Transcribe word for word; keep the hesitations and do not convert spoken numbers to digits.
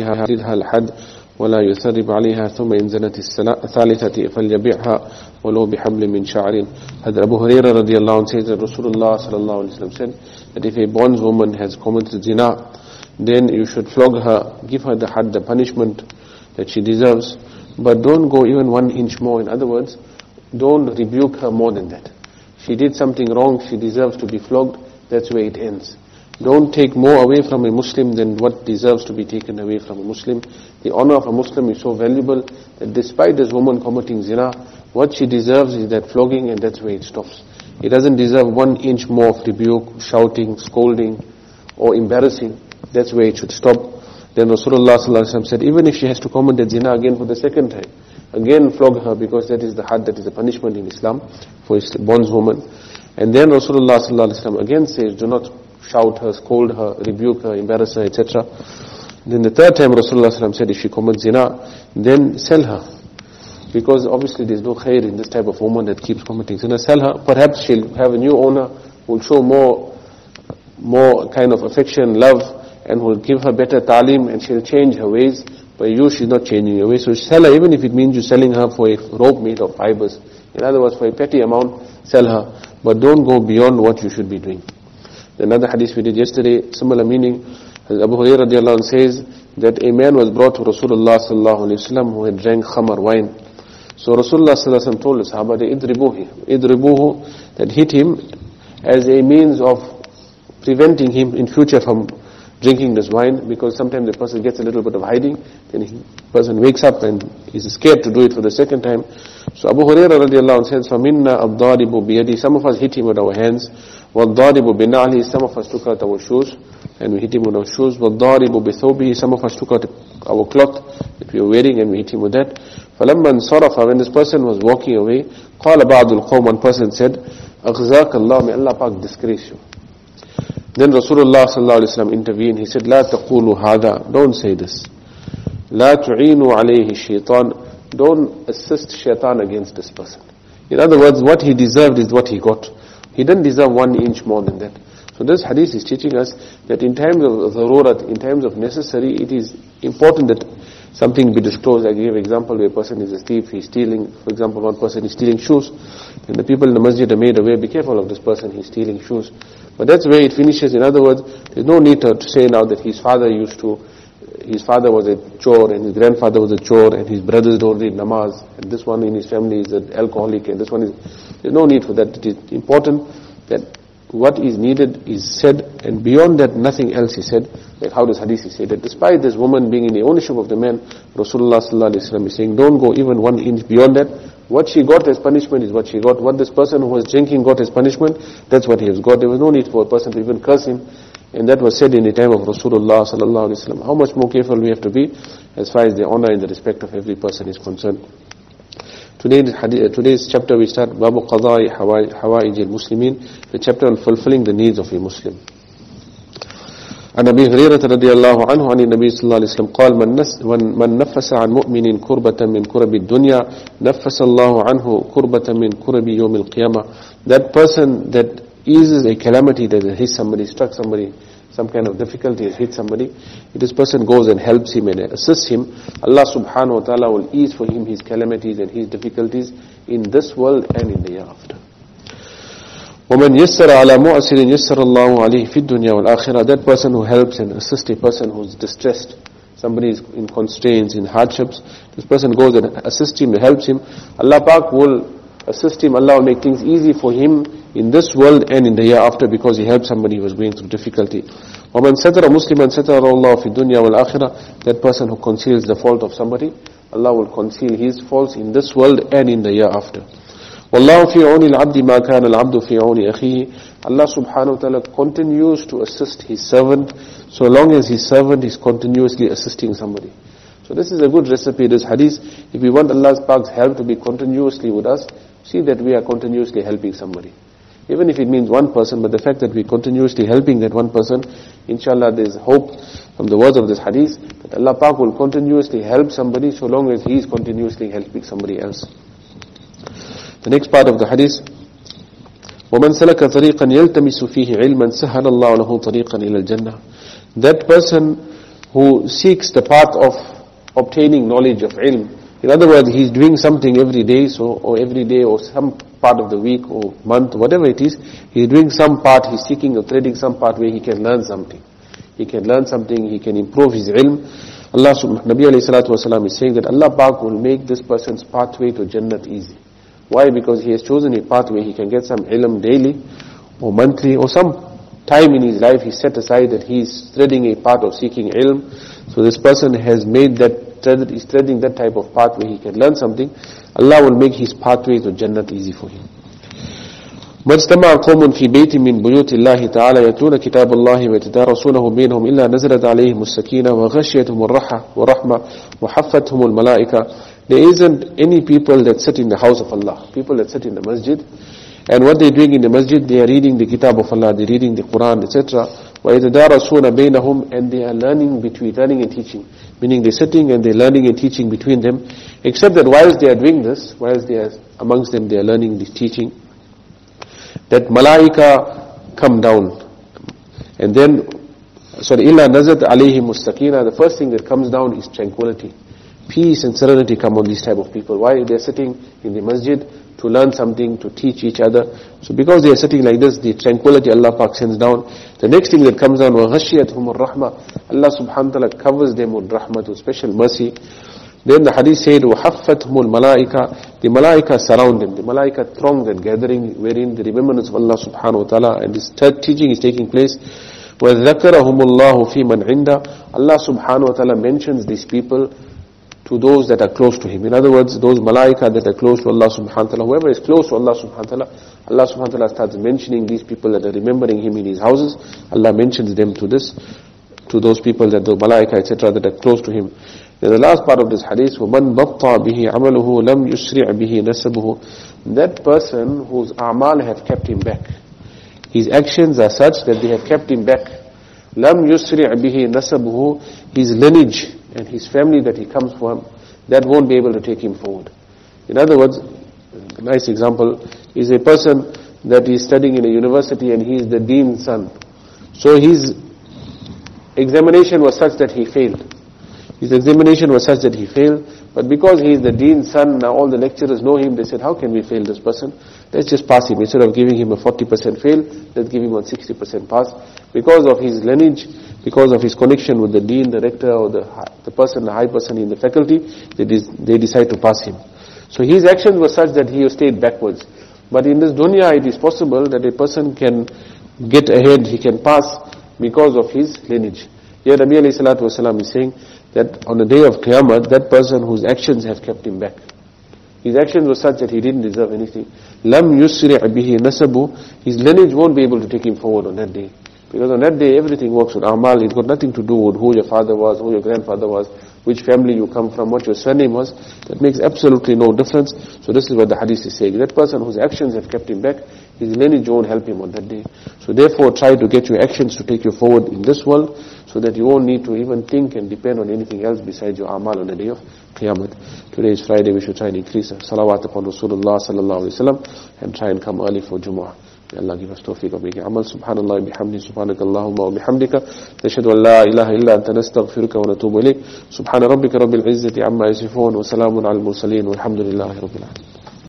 يزدها الحد ولا يثرب عليها ثم إن زنت الثالثة فليبيعها ولو بحبل من شعر. Hadrat Abu Hurairah radiallahu anh says that Rasulullah sallallahu alaihi wasallam said that if a bondswoman has committed zina, then you should flog her, give her the had, the punishment that she deserves, but don't go even one inch more. In other words, don't rebuke her more than that. She did something wrong, she deserves to be flogged, that's where it ends. Don't take more away from a Muslim than what deserves to be taken away from a Muslim. The honor of a Muslim is so valuable that despite this woman committing zina, what she deserves is that flogging, and that's where it stops. It doesn't deserve one inch more of rebuke, shouting, scolding, or embarrassing. That's where it should stop. Then Rasulullah sallallahu alaihi wasallam said, even if she has to commit the zina again for the second time, again flog her, because that is the had, that is the punishment in Islam for a bondswoman. And then Rasulullah sallallahu alaihi wasallam again says, do not shout her, scold her, rebuke her, embarrass her, et cetera. Then the third time Rasulullah sallallahu alaihi wasallam said, if she commits zina, then sell her. Because obviously there is no khair in this type of woman that keeps committing zina. Sell her. Perhaps she'll have a new owner who will show more, more kind of affection, love, and will give her better ta'lim, and she'll change her ways. But you, she's not changing her ways. So sell her, even if it means you're selling her for a rope made of fibers. In other words, for a petty amount, sell her. But don't go beyond what you should be doing. Another hadith we did yesterday, similar meaning. Abu Hurairah radiallahu anh says that a man was brought to Rasulullah sallallahu alaihi wasallam who had drank khamar, wine. So Rasulullah sallallahu alaihi wasallam told the Sahaba, idribuhu, idribuhu, that hit him as a means of preventing him in future from drinking this wine, because sometimes the person gets a little bit of hiding, then the person wakes up and is scared to do it for the second time. So Abu Hurairah radiallahu anh says, فَمِنَّا الضَّارِبُ بِيَدِي, some of us hit him with our hands, وَالضَّارِبُ بِنَعْلِهِ, some of us took out our shoes, and we hit him with our shoes, وَالضَّارِبُ بِثَوْبِهِ, some of us took out our cloth that we were wearing, and we hit him with that. فَلَمَّا انصَرَفَ, when this person was walking away, قَالَ بَعْضُ الْقَوْمِ, one person said, أَغْزَاكَ اللَّهُ, may Allah Pak disgrace you. Then Rasulullah sallallahu alaihi wasallam intervened. He said, "La taqulu hada, don't say this. La tu'inu alayhi shaitan, don't assist shaitan against this person." In other words, what he deserved is what he got. He didn't deserve one inch more than that. So this hadith is teaching us that in times of dharurat, in times of necessary, it is important that something be disclosed. I gave example where a person is a thief, he's stealing. For example, one person is stealing shoes, and the people in the masjid are made aware, be careful of this person, he's stealing shoes. But that's where it finishes. In other words, there's no need to, to say now that his father used to, his father was a chore, and his grandfather was a chore, and his brothers don't read namaz, and this one in his family is an alcoholic, and this one is, there's no need for that. It is important that what is needed is said, and beyond that nothing else is said. Like how does hadith is said, that despite this woman being in the ownership of the man, Rasulullah sallallahu alaihi wasallam is saying, don't go even one inch beyond that. What she got as punishment is what she got. What this person who was drinking got as punishment, that's what he has got. There was no need for a person to even curse him. And that was said in the time of Rasulullah sallallahu alaihi wasallam. How much more careful we have to be as far as the honor and the respect of every person is concerned. Today's, today's chapter we start Babu Qadai Hawaij al-Muslimin, the chapter on fulfilling the needs of a Muslim. عن أبي هريرة رضي الله عنه عن النبي صلى الله عليه وسلم قال من, من نفس عن مؤمن كربة من كرب الدنيا نفس الله عنه كربة من كرب يوم القيامة. That person that eases a calamity, that has hit somebody, struck somebody, some kind of difficulty has hit somebody, if this person goes and helps him and assists him, Allah subhanahu wa ta'ala will ease for him his calamities and his difficulties in this world and in the year after. وَمَنْ يَسَّرَ عَلَى مُعْسِرٍ يَسَّرَ اللَّهُ عَلَيْهِ فِي الدُّنْيَا وَالْآخِرَةِ. That person who helps and assists a person who is distressed, somebody is in constraints, in hardships, this person goes and assists him, helps him, Allah Pak will assist him, Allah will make things easy for him in this world and in the year after, because he helped somebody who was going through difficulty. وَمَنْ سَتَرَ مُسْلِمًا سَتَرَ اللَّهُ فِي الدُّنْيا وَالْآخِرَةِ. That person who conceals the fault of somebody, Allah will conceal his faults in this world and in the year after. وَاللَّهُ فِي عَوْنِ الْعَبْدِ مَا كَانَ الْعَبْدُ فِي عَوْنِ أَخِيهِ. Allah subhanahu wa ta'ala continues to assist his servant, so long as his servant is continuously assisting somebody. So this is a good recipe, this hadith. If we want Allah's Pak's help to be continuously with us, see that we are continuously helping somebody. Even if it means one person, but the fact that we're continuously helping that one person, inshallah there's hope from the words of this hadith, that Allah Pak will continuously help somebody so long as he is continuously helping somebody else. The next part of the hadith, وَمَنْ سَلَكَ طَرِيقًا يَلْتَمِسُ فِيهِ عِلْمًا سَهَلَ اللَّهُ لَهُ طَرِيقًا إِلَى الْجَنَّةِ. That person who seeks the path of obtaining knowledge of ilm. In other words, he's doing something every day, so, or every day, or some part of the week, or month, whatever it is, he's doing some part, he's seeking or threading some part where he can learn something. He can learn something, he can improve his ilm. Allah subhanahu Nabi alayhi salatu wasalam is saying that Allah Pak will make this person's pathway to Jannat easy. Why? Because he has chosen a pathway, he can get some ilm daily, or monthly, or some time in his life he set aside that he is threading a path of seeking ilm. So this person has made that, is threading that type of path where he can learn something. Allah will make his pathway to Jannat easy for him. ما اجتمع قوم في بيت من بيوت الله تعالى يتلون كتاب الله ويتدارسونه بينهم إلا نزلت عليهم السكينة وغشيتهم الرحمة ورحمة وحفتهم الملائكة. There isn't any people that sit in the house of Allah, people that sit in the masjid, and what they're doing in the masjid, they are reading the kitab of Allah, they're reading the Quran, et cetera. وَيَتَدَارَسُونَ بَيْنَهُمْ, and they are learning between, learning and teaching. Meaning they're sitting and they're learning and teaching between them. Except that whilst they are doing this, whilst they are amongst them, they are learning the teaching, that malaika come down. And then, sorry, إِلَّا نَزَتْ عَلَيْهِمُ السَّكِينَةِ, the first thing that comes down is tranquility. Peace and serenity come on these type of people. Why? They're sitting in the masjid to learn something, to teach each other. So because they are sitting like this, the tranquility Allah Pak sends down. The next thing that comes down, وَغَشِيَتْهُمُ الرَّحْمَةِ, Allah subhanahu wa ta'ala covers them with rahmah, with special mercy. Then the hadith said, وَحَفَّتْهُمُ الْمَلَائِكَةِ, the malaika surround them, the malaika throng and gathering, wherein the remembrance of Allah subhanahu wa ta'ala and this third teaching is taking place. وَذَكَرَهُمُ اللَّهُ فِي مَنْ عِنْدَهُ, Allah subhanahu wa ta'ala mentions these people to those that are close to him. In other words, those malaika that are close to Allah subhanahu wa ta'ala, whoever is close to Allah subhanahu wa ta'ala, Allah subhanahu wa ta'ala starts mentioning these people that are remembering him in his houses. Allah mentions them to this, to those people that the malaika, et cetera, that are close to him. Then the last part of this hadith, وَمَنْ بَطَّى بِهِ عَمَلُهُ لَمْ يُسْرِعْ بِهِ نَسَبُهُ, that person whose a'mal have kept him back, his actions are such that they have kept him back. لَمْ يُسْرِعْ بِهِ نَسَبُهُ, his lineage and his family that he comes from, that won't be able to take him forward. In other words, a nice example is a person that is studying in a university and he is the dean's son. So his examination was such that he failed. His examination was such that he failed, but because he is the dean's son, now all the lecturers know him, they said, how can we fail this person? Let's just pass him. Instead of giving him a forty percent fail, let's give him a sixty percent pass. Because of his lineage, because of his connection with the dean, the rector, or the the person, the high person in the faculty, they, they decide to pass him. So his actions were such that he stayed backwards. But in this dunya, it is possible that a person can get ahead, he can pass because of his lineage. Here Nabi alayhi salatu wasalam is saying that on the day of Qiyamah, that person whose actions have kept him back, his actions were such that he didn't deserve anything. Lam yusri' bihi nasabu, his lineage won't be able to take him forward on that day. Because on that day, everything works with a'mal. It got nothing to do with who your father was, who your grandfather was, which family you come from, what your surname was. That makes absolutely no difference. So this is what the hadith is saying. That person whose actions have kept him back, his lineage won't help him on that day. So therefore, try to get your actions to take you forward in this world, so that you won't need to even think and depend on anything else besides your a'mal on the day of Qiyamah. Today is Friday, we should try and increase salawat upon Rasulullah sallallahu alaihi wasallam and try and come early for Jumu'ah. May Allah give us tawfiq of making amal. Subhanallah bihamdi, subhanakallahumma wa bihamdika, nashhadu an la ilaha illa anta nastaghfiruka wa natubu ilayk. Subhana rabbika rabbil izzati amma yasifun, wa salamun al mursaleen, walhamdulillahi rabbil alamin.